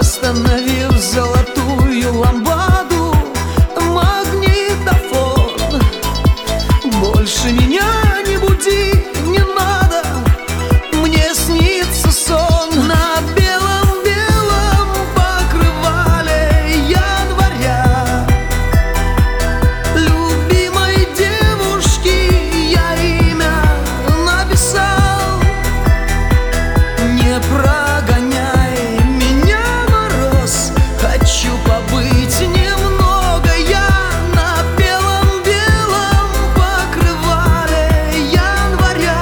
Остановив золотую ламбаду, магнитофон. Больше меня не буди, не надо, мне снится сон. На белом-белом покрывале января любимой девушки я имя написал. Не прогоняй меня, мороз, хочу побыть немного я на белом-белом покрывале января.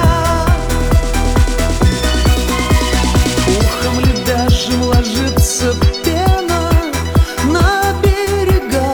Ухом лебяжьим ложится пена на берега.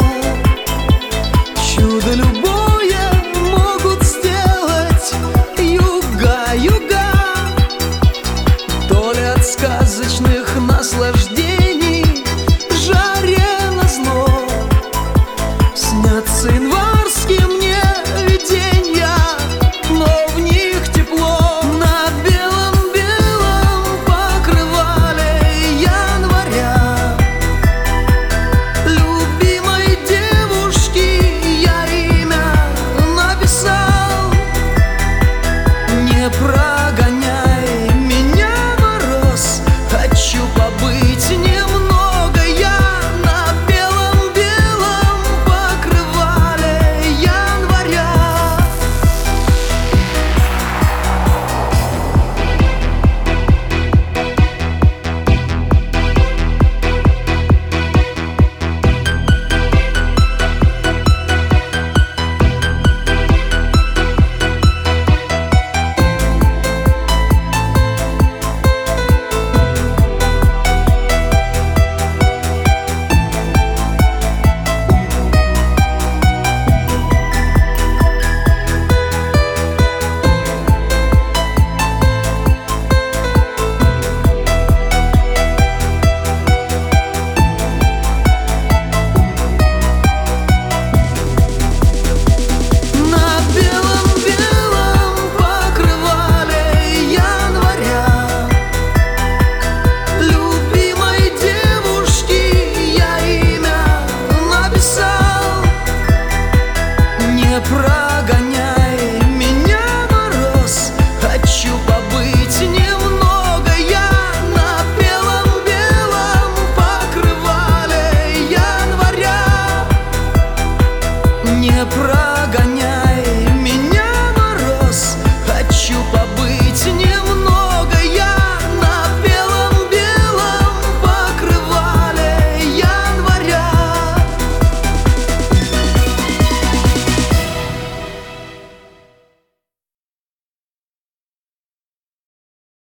Чудо любое могут сделать юга, юга. То ли от сказочных наслаждений жаре назло снятся январские мне виденья, но в них тепло. На белом-белом покрывале января любимой девушки я имя написал. Не прогоняй меня, мороз, хочу побыть немного я на белом-белом покрывале января. Прогоняй меня, мороз, хочу побыть немного я на белом-белом покрывале января. Не прогоняй.